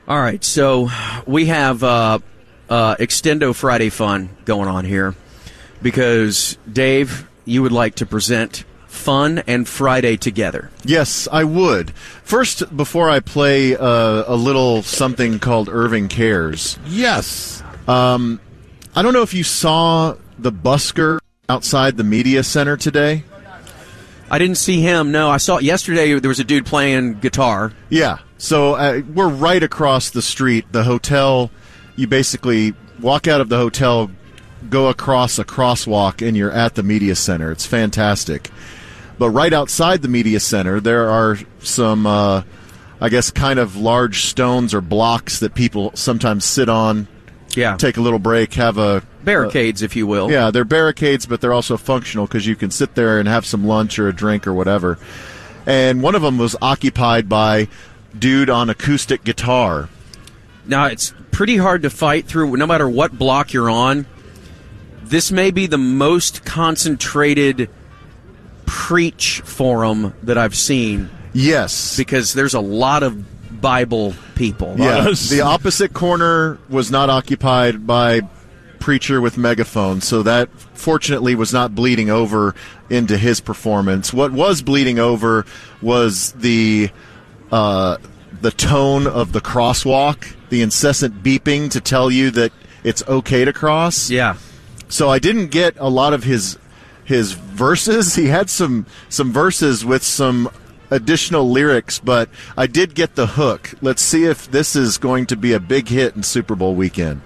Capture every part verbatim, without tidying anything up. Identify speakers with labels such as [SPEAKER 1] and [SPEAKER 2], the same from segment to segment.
[SPEAKER 1] All right, so we have uh, uh, Extendo Friday fun going on here because, Dave, you would like to present Fun and Friday together.
[SPEAKER 2] Yes, I would. First, before I play uh, a little something called Irving Cares.
[SPEAKER 3] Yes.
[SPEAKER 2] Um, I don't know if you saw the busker outside the media center today.
[SPEAKER 1] I didn't see him, no. I saw yesterday there was a dude playing guitar.
[SPEAKER 2] Yeah, so uh, we're right across the street. The hotel, you basically walk out of the hotel, go across a crosswalk, and you're at the media center. It's fantastic. But right outside the media center, there are some, uh, I guess, kind of large stones or blocks that people sometimes sit on,
[SPEAKER 1] Yeah.
[SPEAKER 2] take a little break, have a...
[SPEAKER 1] Barricades,
[SPEAKER 2] uh,
[SPEAKER 1] if you will.
[SPEAKER 2] Yeah, they're barricades, but they're also functional because you can sit there and have some lunch or a drink or whatever. And one of them was occupied by dude on acoustic guitar.
[SPEAKER 1] Now, it's pretty hard to fight through, no matter what block you're on. This may be the most concentrated preach forum that I've seen.
[SPEAKER 2] Yes.
[SPEAKER 1] Because there's a lot of Bible people.
[SPEAKER 2] Yeah.
[SPEAKER 3] Yes.
[SPEAKER 2] The opposite corner was not occupied by preacher with megaphone, so that fortunately was not bleeding over into his performance. What was bleeding over was the uh, the tone of the crosswalk, the incessant beeping to tell you that it's okay to cross.
[SPEAKER 1] Yeah.
[SPEAKER 2] So I didn't get a lot of his his verses. He had some some verses with some additional lyrics, but I did get the hook. Let's see if this is going to be a big hit in Super Bowl weekend.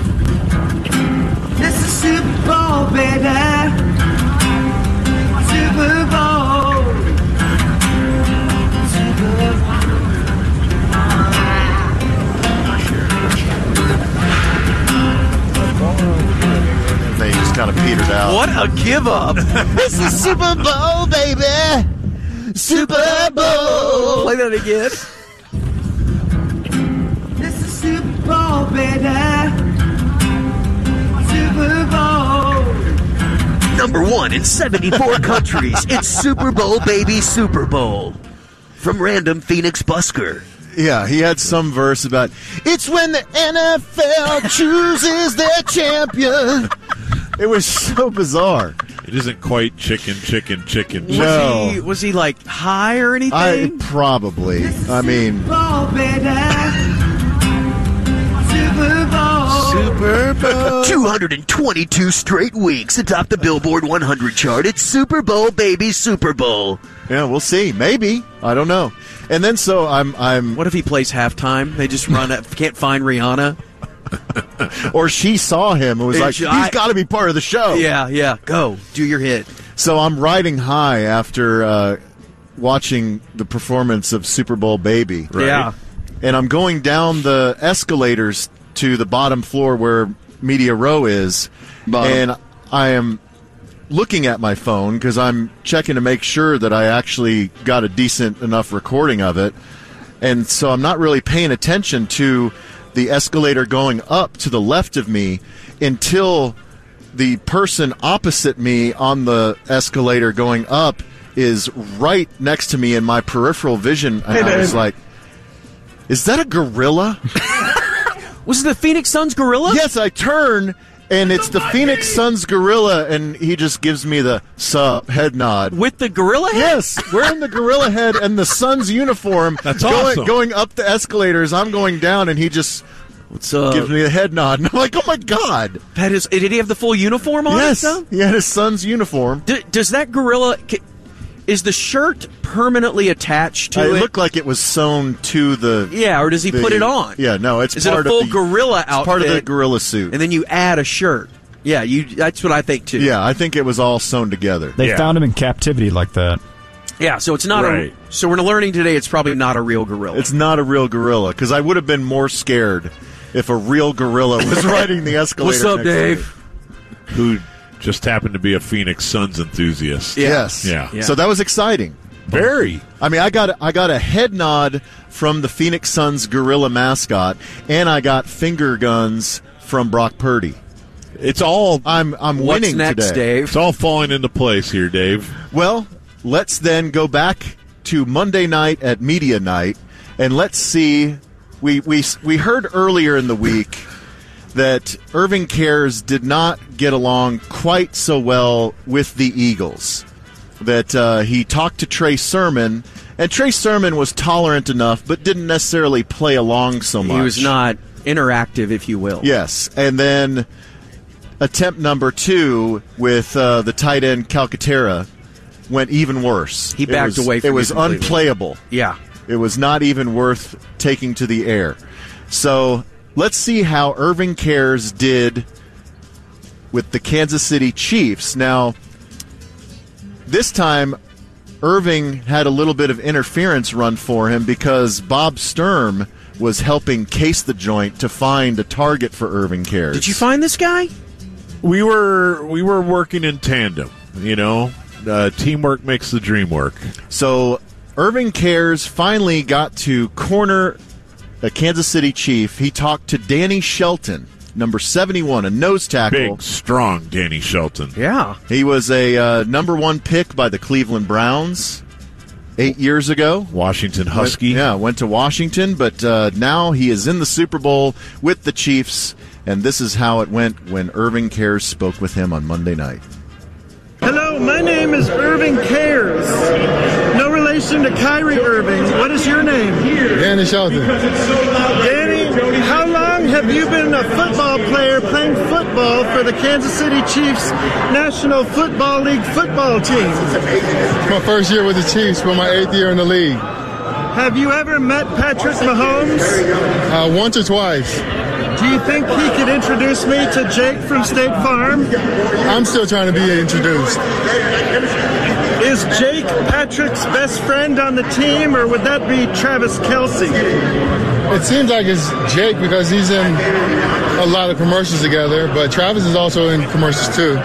[SPEAKER 4] This is Super Bowl, baby. Super Bowl. Super
[SPEAKER 2] They just kind of petered out.
[SPEAKER 1] What a give up.
[SPEAKER 2] This is Super Bowl, baby. Super Bowl.
[SPEAKER 1] Play that again.
[SPEAKER 4] This is Super Bowl, baby. Super Bowl.
[SPEAKER 5] Number one in seventy-four countries. It's Super Bowl, baby, Super Bowl. From Random Phoenix Busker.
[SPEAKER 2] Yeah, he had some verse about, it's when the N F L chooses their champion. It was so bizarre.
[SPEAKER 3] It isn't quite chicken, chicken, chicken, chicken.
[SPEAKER 2] No.
[SPEAKER 1] Was he, was he like high or anything?
[SPEAKER 2] I probably. I mean,
[SPEAKER 4] Super Bowl, baby. Super Bowl.
[SPEAKER 2] Super Bowl.
[SPEAKER 5] two hundred twenty-two straight weeks atop the Billboard one hundred chart. It's Super Bowl, baby, Super Bowl.
[SPEAKER 2] Yeah, we'll see. Maybe. I don't know. And then so I'm I'm
[SPEAKER 1] What if he plays halftime? They just run it, can't find Rihanna.
[SPEAKER 2] or she saw him and was
[SPEAKER 1] And
[SPEAKER 2] like,
[SPEAKER 1] she-
[SPEAKER 2] he's
[SPEAKER 1] I-
[SPEAKER 2] got to be part of the show.
[SPEAKER 1] Yeah, yeah. Go. Do your hit.
[SPEAKER 2] So I'm riding high after uh, watching the performance of Super Bowl Baby.
[SPEAKER 1] Yeah.
[SPEAKER 2] And I'm going down the escalators to the bottom floor where Media Row is.
[SPEAKER 1] Bottom.
[SPEAKER 2] And I am looking at my phone because I'm checking to make sure that I actually got a decent enough recording of it. And so I'm not really paying attention to the escalator going up to the left of me until the person opposite me on the escalator going up is right next to me in my peripheral vision. And I was like, is that a gorilla?
[SPEAKER 1] Was it the Phoenix Suns gorilla?
[SPEAKER 2] Yes, I turn, and it's the Phoenix Suns gorilla, and he just gives me the sup head nod.
[SPEAKER 1] With the gorilla head?
[SPEAKER 2] Yes, wearing the gorilla head and the Suns uniform.
[SPEAKER 3] That's
[SPEAKER 2] going,
[SPEAKER 3] awesome.
[SPEAKER 2] Going up the escalators, I'm going down, and he just
[SPEAKER 1] What's up?
[SPEAKER 2] gives me the head nod. And I'm like, oh, my God.
[SPEAKER 1] That is, did he have the full uniform on?
[SPEAKER 2] Yes,
[SPEAKER 1] and stuff?
[SPEAKER 2] he had his Suns uniform.
[SPEAKER 1] D- does that gorilla... ca- Is the shirt permanently attached to
[SPEAKER 2] It
[SPEAKER 1] it?
[SPEAKER 2] looked like it was sewn to the...
[SPEAKER 1] Yeah, or does he
[SPEAKER 2] the-
[SPEAKER 1] put it on?
[SPEAKER 2] Yeah, no, it's
[SPEAKER 1] Is it
[SPEAKER 2] part
[SPEAKER 1] a full
[SPEAKER 2] of the,
[SPEAKER 1] gorilla
[SPEAKER 2] it's
[SPEAKER 1] outfit?
[SPEAKER 2] part of the gorilla suit.
[SPEAKER 1] And then you add a shirt. Yeah, you. That's what I think too.
[SPEAKER 2] Yeah, I think it was all sewn together.
[SPEAKER 6] They
[SPEAKER 3] Yeah.
[SPEAKER 6] found him in captivity like that.
[SPEAKER 1] Yeah, so it's not
[SPEAKER 3] Right.
[SPEAKER 1] a. So we're learning today it's probably not a real gorilla.
[SPEAKER 2] It's not a real gorilla, because I would have been more scared if a real gorilla was riding the escalator.
[SPEAKER 1] What's up,
[SPEAKER 2] next to
[SPEAKER 1] Dave?
[SPEAKER 2] me.
[SPEAKER 3] Who just happened to be a Phoenix Suns enthusiast.
[SPEAKER 1] Yeah.
[SPEAKER 2] Yes.
[SPEAKER 3] Yeah.
[SPEAKER 1] Yeah.
[SPEAKER 2] So that was exciting.
[SPEAKER 3] Very.
[SPEAKER 2] I mean, I got I got a head nod from the Phoenix Suns gorilla mascot, and I got finger guns from Brock Purdy.
[SPEAKER 3] It's all
[SPEAKER 2] I'm I'm
[SPEAKER 1] What's
[SPEAKER 2] winning
[SPEAKER 1] next,
[SPEAKER 2] today.
[SPEAKER 1] Dave?
[SPEAKER 3] it's all falling into place here, Dave.
[SPEAKER 2] Well, let's then go back to Monday night at Media Night, and let's see we, we, we heard earlier in the week that Irving Cares did not get along quite so well with the Eagles. That uh, he talked to Trey Sermon, and Trey Sermon was tolerant enough, but didn't necessarily play along so much.
[SPEAKER 1] He was not interactive, if you will.
[SPEAKER 2] Yes, and then attempt number two with uh, the tight end Calcaterra went even worse.
[SPEAKER 1] He backed
[SPEAKER 2] it was,
[SPEAKER 1] away from
[SPEAKER 2] it. was
[SPEAKER 1] you completely.
[SPEAKER 2] unplayable.
[SPEAKER 1] Yeah.
[SPEAKER 2] It was not even worth taking to the air. So let's see how Irving Cares did with the Kansas City Chiefs. Now, this time, Irving had a little bit of interference run for him because Bob Sturm was helping case the joint to find a target for Irving Cares.
[SPEAKER 1] Did you find this guy?
[SPEAKER 3] We were we were working in tandem, you know. Uh, teamwork makes the dream work.
[SPEAKER 2] So Irving Cares finally got to corner a Kansas City Chief. He talked to Danny Shelton, number seventy-one, a nose tackle.
[SPEAKER 3] Big, strong Danny Shelton.
[SPEAKER 1] Yeah.
[SPEAKER 2] He was a uh, number one pick by the Cleveland Browns eight years ago.
[SPEAKER 3] Washington Husky.
[SPEAKER 2] Went, yeah, went to Washington, but uh, now he is in the Super Bowl with the Chiefs, and this is how it went when Irving Cares spoke with him on Monday night.
[SPEAKER 6] Hello, my name is Irving Cares. No relation to Kyrie Irving. What is your name?
[SPEAKER 7] Danny Shelton.
[SPEAKER 6] Danny, how long have you been a football player playing football for the Kansas City Chiefs National Football League football team?
[SPEAKER 7] My first year with the Chiefs, but my eighth year in the league.
[SPEAKER 6] Have you ever met Patrick Mahomes?
[SPEAKER 7] Uh, once or twice.
[SPEAKER 6] Do you think he could introduce me to Jake from State Farm?
[SPEAKER 7] I'm still trying to be introduced.
[SPEAKER 6] Is Jake Patrick's best friend on the team, or would that be Travis Kelce?
[SPEAKER 7] It seems like it's Jake because he's in a lot of commercials together, but Travis is also in commercials too.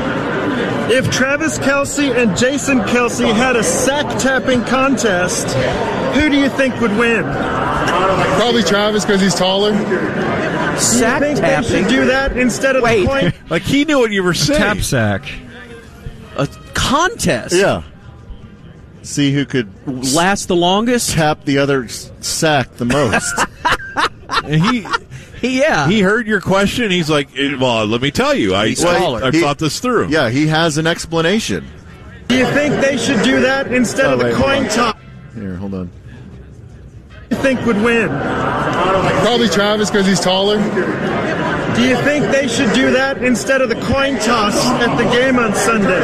[SPEAKER 6] If Travis Kelce and Jason Kelce had a sack-tapping contest, who do you think would win?
[SPEAKER 7] Probably Travis because he's taller.
[SPEAKER 1] Sack
[SPEAKER 6] do you think
[SPEAKER 1] tapping.
[SPEAKER 6] they should do that instead of
[SPEAKER 1] Wait.
[SPEAKER 6] the coin?
[SPEAKER 3] Like he knew what you were saying.
[SPEAKER 8] Tap sack.
[SPEAKER 1] A contest.
[SPEAKER 2] Yeah. See who could
[SPEAKER 1] Last the longest?
[SPEAKER 2] tap the other s- sack the most.
[SPEAKER 3] And he
[SPEAKER 1] Yeah.
[SPEAKER 3] he heard your question. He's like, eh, well, let me tell you. I,
[SPEAKER 1] He's
[SPEAKER 3] I,
[SPEAKER 1] taller.
[SPEAKER 3] I've
[SPEAKER 2] He-
[SPEAKER 3] thought this through.
[SPEAKER 2] Yeah, he has an explanation.
[SPEAKER 6] Do you think they should do that instead
[SPEAKER 2] Oh,
[SPEAKER 6] of the
[SPEAKER 2] wait, hold
[SPEAKER 6] coin
[SPEAKER 2] on.
[SPEAKER 6] toss?
[SPEAKER 2] Here, hold on.
[SPEAKER 6] Who do you think would win?
[SPEAKER 7] Probably Travis because he's taller.
[SPEAKER 6] Do you think they should do that instead of the coin toss at the game on Sunday?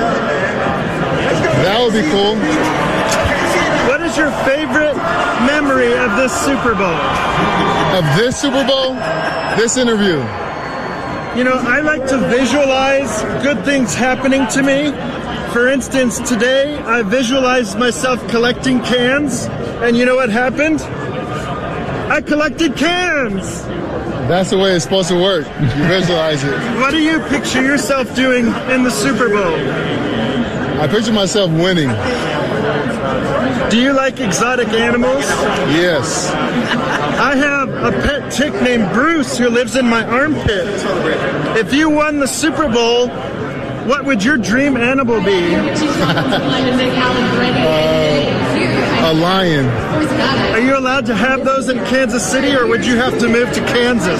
[SPEAKER 7] That would be cool.
[SPEAKER 6] What is your favorite memory of this Super Bowl?
[SPEAKER 7] Of this Super Bowl, this interview.
[SPEAKER 6] You know, I like to visualize good things happening to me. For instance, today I visualized myself collecting cans, and you know what happened? I collected cans!
[SPEAKER 7] That's the way it's supposed to work. You visualize it.
[SPEAKER 6] What do you picture yourself doing in the Super Bowl?
[SPEAKER 7] I picture myself winning.
[SPEAKER 6] Do you like exotic animals?
[SPEAKER 7] Yes.
[SPEAKER 6] I have a pet tick named Bruce who lives in my armpit. If you won the Super Bowl, what would your dream animal be?
[SPEAKER 7] A lion.
[SPEAKER 6] Are you allowed to have those in Kansas City, or would you have to move to Kansas?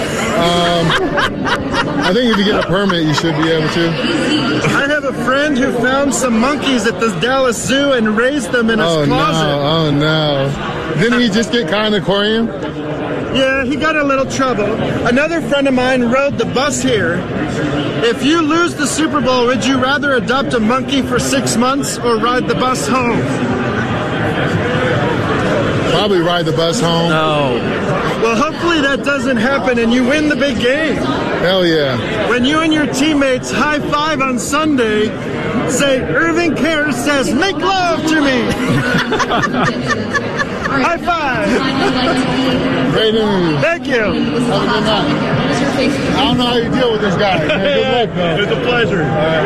[SPEAKER 7] I think if you get a permit, you should be able to.
[SPEAKER 6] I have a friend who found some monkeys at the Dallas Zoo and raised them in his
[SPEAKER 7] Oh
[SPEAKER 6] closet.
[SPEAKER 7] no! Oh no! Didn't he just get caught in the aquarium?
[SPEAKER 6] Yeah, he got in a little trouble. Another friend of mine rode the bus here. If you lose the Super Bowl, would you rather adopt a monkey for six months or ride the bus home?
[SPEAKER 7] Probably ride the bus home.
[SPEAKER 1] No.
[SPEAKER 6] Well, hopefully that doesn't happen and you win the big game.
[SPEAKER 7] Hell yeah!
[SPEAKER 6] When you and your teammates high five on Sunday, say, Irving Cares says, make love to me. High five.
[SPEAKER 7] Great interview.
[SPEAKER 6] Thank you.
[SPEAKER 7] Have a good night. I don't know how you deal with this guy. Man. Good luck, man.
[SPEAKER 6] It's a pleasure.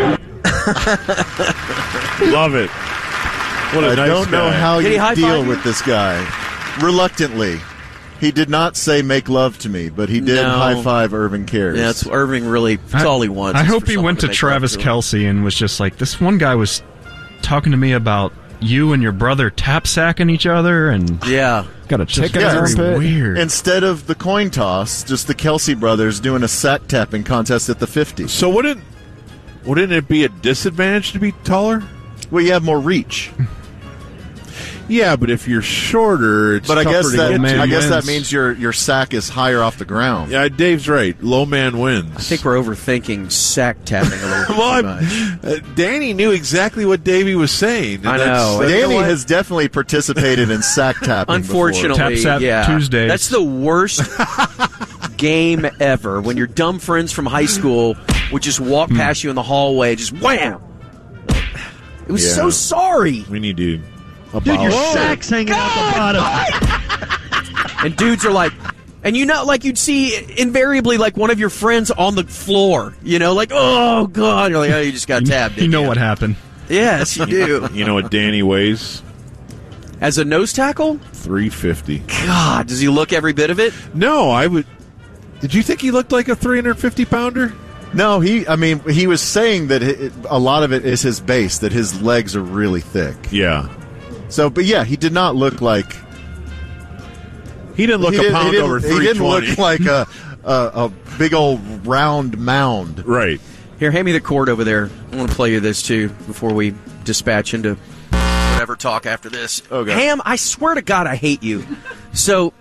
[SPEAKER 3] Love it. What a
[SPEAKER 2] I
[SPEAKER 3] nice
[SPEAKER 2] don't know
[SPEAKER 3] guy.
[SPEAKER 2] how
[SPEAKER 1] Did he
[SPEAKER 2] you
[SPEAKER 1] high-five
[SPEAKER 2] deal
[SPEAKER 1] you?
[SPEAKER 2] with this guy. Reluctantly. He did not say make love to me, but he did
[SPEAKER 1] No.
[SPEAKER 2] high five Irving Cares.
[SPEAKER 1] Yeah, that's Irving really, that's all he wants.
[SPEAKER 8] I
[SPEAKER 1] is
[SPEAKER 8] hope
[SPEAKER 1] for
[SPEAKER 8] he
[SPEAKER 1] someone
[SPEAKER 8] went to
[SPEAKER 1] make love
[SPEAKER 8] Travis
[SPEAKER 1] to him.
[SPEAKER 8] Kelce and was just like, this one guy was talking to me about you and your brother tap sacking each other and
[SPEAKER 1] Yeah.
[SPEAKER 9] Got a chick in
[SPEAKER 2] Yeah,
[SPEAKER 9] his
[SPEAKER 2] it's
[SPEAKER 9] armpit.
[SPEAKER 8] weird.
[SPEAKER 2] Instead of the coin toss, just the Kelsey brothers doing a sack tapping contest at the fifty.
[SPEAKER 3] So wouldn't wouldn't it be a disadvantage to be taller?
[SPEAKER 2] Well, you have more reach.
[SPEAKER 3] Yeah, but if you're shorter, it's
[SPEAKER 2] But I
[SPEAKER 3] tougher
[SPEAKER 2] guess
[SPEAKER 3] to
[SPEAKER 2] that
[SPEAKER 3] get to.
[SPEAKER 2] I guess that
[SPEAKER 8] wins.
[SPEAKER 2] means your your sack is higher off the ground.
[SPEAKER 3] Yeah, Dave's right. Low man wins.
[SPEAKER 1] I think we're overthinking sack tapping a little bit
[SPEAKER 3] well,
[SPEAKER 1] too
[SPEAKER 3] I'm-
[SPEAKER 1] much.
[SPEAKER 3] uh, Danny knew exactly what Davey was saying. and
[SPEAKER 1] I
[SPEAKER 3] that's-
[SPEAKER 1] know.
[SPEAKER 3] that's-
[SPEAKER 2] Danny
[SPEAKER 1] You know what?
[SPEAKER 2] has definitely participated in sack tapping.
[SPEAKER 1] Unfortunately,
[SPEAKER 8] Tap Sap
[SPEAKER 1] yeah.
[SPEAKER 8] Tuesdays.
[SPEAKER 1] That's the worst game ever. When your dumb friends from high school would just walk past you in the hallway, just wham. It was
[SPEAKER 3] Yeah.
[SPEAKER 1] so sorry.
[SPEAKER 3] we need to.
[SPEAKER 5] Dude, your
[SPEAKER 3] abolish-
[SPEAKER 5] sack's hanging out the bottom.
[SPEAKER 1] And dudes are like, and you know, like you'd see invariably like one of your friends on the floor, you know, like, oh, God. You're like, oh, you just got tabbed.
[SPEAKER 8] you
[SPEAKER 1] didn't
[SPEAKER 8] know what happened.
[SPEAKER 1] Yes, you do.
[SPEAKER 3] You know what Danny weighs?
[SPEAKER 1] As a nose tackle?
[SPEAKER 3] three fifty.
[SPEAKER 1] God, does he look every bit of it?
[SPEAKER 3] No, I would. Did you think he looked like a three hundred fifty pounder?
[SPEAKER 2] No, he. I mean, he was saying that it, a lot of it is his base, that his legs are really thick.
[SPEAKER 3] Yeah.
[SPEAKER 2] So, but yeah, he did not look like
[SPEAKER 3] He didn't look
[SPEAKER 2] he
[SPEAKER 3] a
[SPEAKER 2] didn't,
[SPEAKER 3] pound
[SPEAKER 2] he didn't,
[SPEAKER 3] over
[SPEAKER 2] he
[SPEAKER 3] three
[SPEAKER 2] didn't
[SPEAKER 3] twenty.
[SPEAKER 2] look like a, a a big old round mound.
[SPEAKER 3] Right.
[SPEAKER 1] Here, hand me the cord over there. I want to play you this, too, before we dispatch into whatever talk after this.
[SPEAKER 2] Okay.
[SPEAKER 1] Ham, I swear to God, I hate you. So,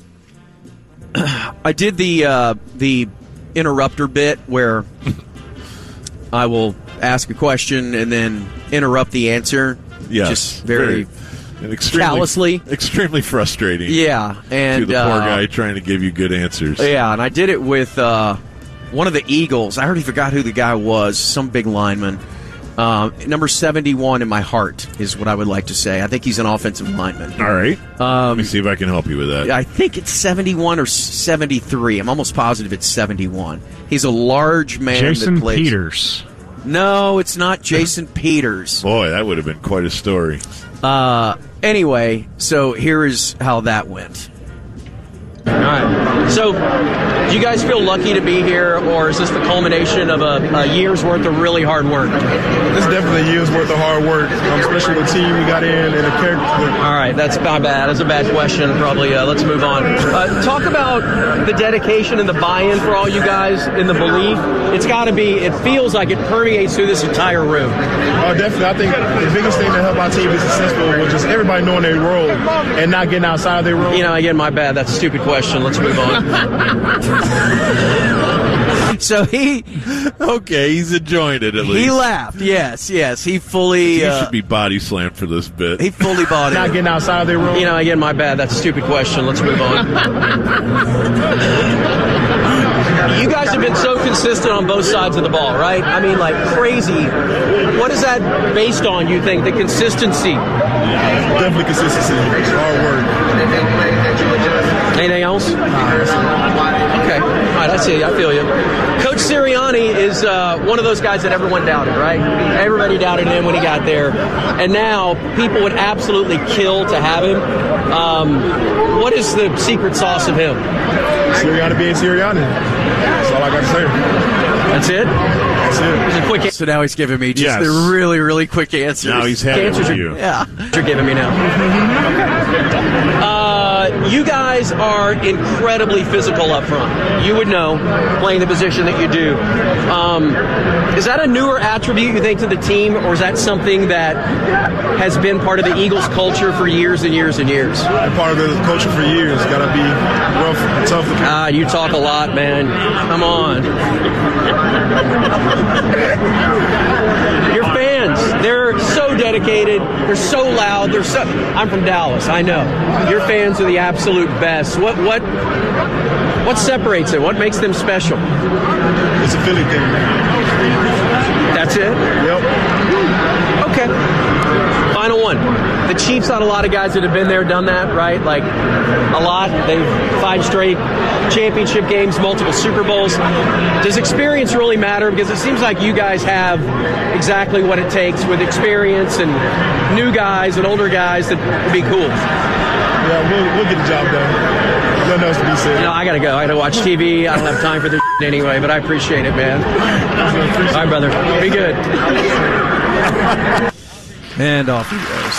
[SPEAKER 1] I did the uh, the interrupter bit where I will ask a question and then interrupt the answer.
[SPEAKER 3] Yes.
[SPEAKER 1] Just very,
[SPEAKER 3] and extremely,
[SPEAKER 1] callously.
[SPEAKER 3] Extremely frustrating.
[SPEAKER 1] yeah. And
[SPEAKER 3] To the poor
[SPEAKER 1] uh,
[SPEAKER 3] guy trying to give you good answers.
[SPEAKER 1] Yeah, and I did it with uh, one of the Eagles. I already forgot who the guy was, some big lineman. Uh, number seventy-one in my heart is what I would like to say. I think he's an offensive lineman.
[SPEAKER 3] All right.
[SPEAKER 1] Um,
[SPEAKER 3] Let me see if I can help you with that.
[SPEAKER 1] I think it's seventy-one or seventy-three. I'm almost positive it's seventy-one. He's a large man
[SPEAKER 8] Jason
[SPEAKER 1] that plays.
[SPEAKER 8] Peters.
[SPEAKER 1] No, it's not Jason Peters.
[SPEAKER 3] Boy, that would have been quite a story.
[SPEAKER 1] Uh, anyway, so here is how that went. All right. So, do you guys feel lucky to be here, or is this the culmination of a, a year's worth of really hard work?
[SPEAKER 6] It's definitely a year's worth of hard work, um, especially the team we got in and the character.
[SPEAKER 1] All right, that's not bad. That's a bad question. Probably. Uh, let's move on. Uh, talk about the dedication and the buy-in for all you guys in the belief. It's got to be. It feels like it permeates through this entire room.
[SPEAKER 6] Uh, definitely, I think the biggest thing that helped our team be successful was just everybody knowing their role and not getting outside of their role.
[SPEAKER 1] You know, again, my bad. That's a stupid question. Let's move on. So he
[SPEAKER 3] Okay, he's enjoying it at least.
[SPEAKER 1] he laughed. Yes, yes. He fully.
[SPEAKER 3] You
[SPEAKER 1] Uh,
[SPEAKER 3] should be body slammed for this bit.
[SPEAKER 1] he fully bought
[SPEAKER 6] not
[SPEAKER 1] it.
[SPEAKER 6] getting outside of their role.
[SPEAKER 1] You know, again, my bad. That's a stupid question. Let's move on. You guys have been so consistent on both sides of the ball, right? I mean, like crazy. What is that based on, you think, the consistency?
[SPEAKER 6] Definitely consistency, hard work.
[SPEAKER 1] Anything else? Okay. All right, I see. I feel you. Coach Sirianni is uh, one of those guys that everyone doubted, right? Everybody doubted him when he got there. And now people would absolutely kill to have him. Um, what is the secret sauce of him?
[SPEAKER 6] Sirianni being Sirianni. That's all I got to say.
[SPEAKER 1] That's it?
[SPEAKER 6] That's it.
[SPEAKER 1] It's a quick. So now he's giving me just
[SPEAKER 3] Yes.
[SPEAKER 1] the really, really quick answers.
[SPEAKER 3] Now he's had it
[SPEAKER 1] answers
[SPEAKER 3] with
[SPEAKER 1] are-
[SPEAKER 3] you.
[SPEAKER 1] Yeah, you're giving me now. Uh, you guys are incredibly physical up front. You would know, playing the position that you do. Um, is that a newer attribute, you think, to the team, or is that something that has been part of the Eagles' culture for years and years and years?
[SPEAKER 6] Been part of the culture for years. Got to be rough, tough.
[SPEAKER 1] Ah, you talk a lot, man. Come on. Your fans, they're so dedicated. They're so loud. They're so. I'm from Dallas. I know. Your fans are the absolute best. What what what separates it? What makes them special?
[SPEAKER 6] It's a Philly thing.
[SPEAKER 1] That's it.
[SPEAKER 6] Yep.
[SPEAKER 1] Okay. Final one. The Chiefs had a lot of guys that have been there, done that, right? Like a lot. They've five straight championship games, multiple Super Bowls. Does experience really matter? Because it seems like you guys have exactly what it takes with experience and new guys and older guys that would be cool.
[SPEAKER 6] Yeah, we'll, we'll get the job done. Nothing else to be said.
[SPEAKER 1] You know, I gotta go. I gotta watch T V. I don't have time for this anyway, but I appreciate it, man. All right, brother. Be good. And off he goes.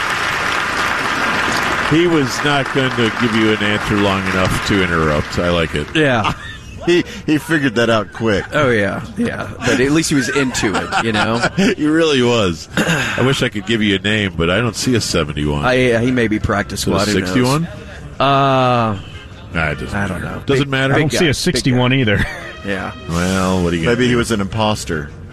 [SPEAKER 3] He was not going to give you an answer long enough to interrupt. I like it.
[SPEAKER 1] Yeah.
[SPEAKER 2] He he figured that out quick.
[SPEAKER 1] Oh, yeah. Yeah. But at least he was into it, you know?
[SPEAKER 3] He really was. I wish I could give you a name, but I don't see a seventy-one.
[SPEAKER 1] I, he may be practice
[SPEAKER 3] So a
[SPEAKER 1] squad. Who knows?
[SPEAKER 3] sixty-one?
[SPEAKER 1] Uh,
[SPEAKER 3] Nah, it doesn't
[SPEAKER 1] I don't
[SPEAKER 3] matter.
[SPEAKER 1] know.
[SPEAKER 3] Doesn't
[SPEAKER 1] Big-
[SPEAKER 3] matter.
[SPEAKER 8] I
[SPEAKER 1] big
[SPEAKER 8] don't see
[SPEAKER 1] guy,
[SPEAKER 8] a sixty-one
[SPEAKER 1] big
[SPEAKER 8] either.
[SPEAKER 1] yeah.
[SPEAKER 3] Well, what do you got?
[SPEAKER 2] Maybe he was an imposter.